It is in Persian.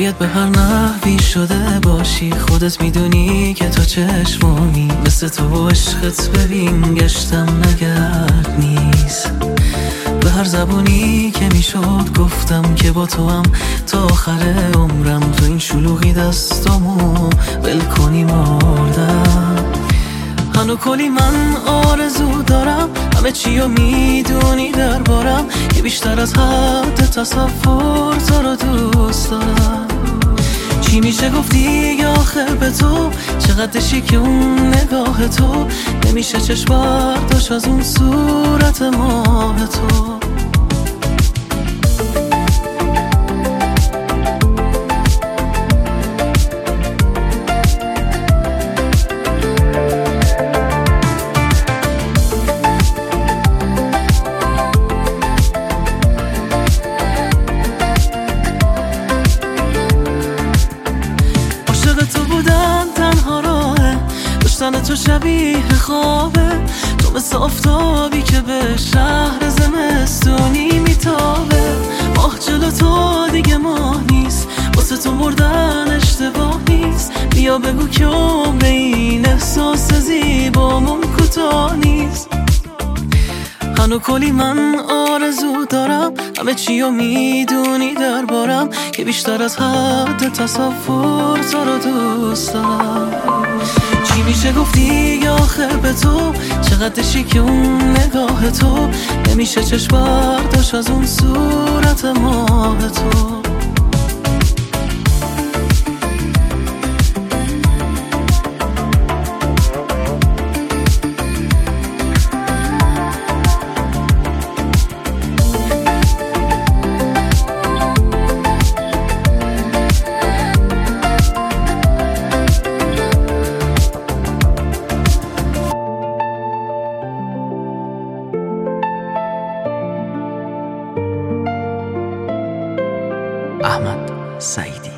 باید به هر نحوی شده باشی، خودت میدونی که تو چشمانی مثل تو عشقت ببین گشتم نگرد نیست. به هر زبونی که میشد گفتم که با تو هم تا آخر عمرم، تو این شلوغی دستامو ول کنی مردم. هنو کلی من آرزو دارم، همه چیو میدونی دربارم، که بیشتر از حد تصور تو رو دوست دارم. چی میشه گفتی آخه به تو، چقدر شیک اون نگاه تو، نمیشه چشم برداشت از اون صورت ماه تو. تو شبیه خوابه، تو مثل آفتابی که به شهر زمستونی میتابه. ماه جلو تو دیگه ماه نیست، واسه تو مردن اشتباه نیست. بیا بگو که عمر این احساس زیبامون کوتاه نیست. هنو کلی من آرزو دارم، همه چیو میدونی دربارم، که بیشتر از حد تصور تو رو دوست دارم. چی میشه گفتی آخه به تو، چقدر شیک اون نگاه تو، نمیشه چشم برداشت از اون صورت ماه تو. احمد سعیدی.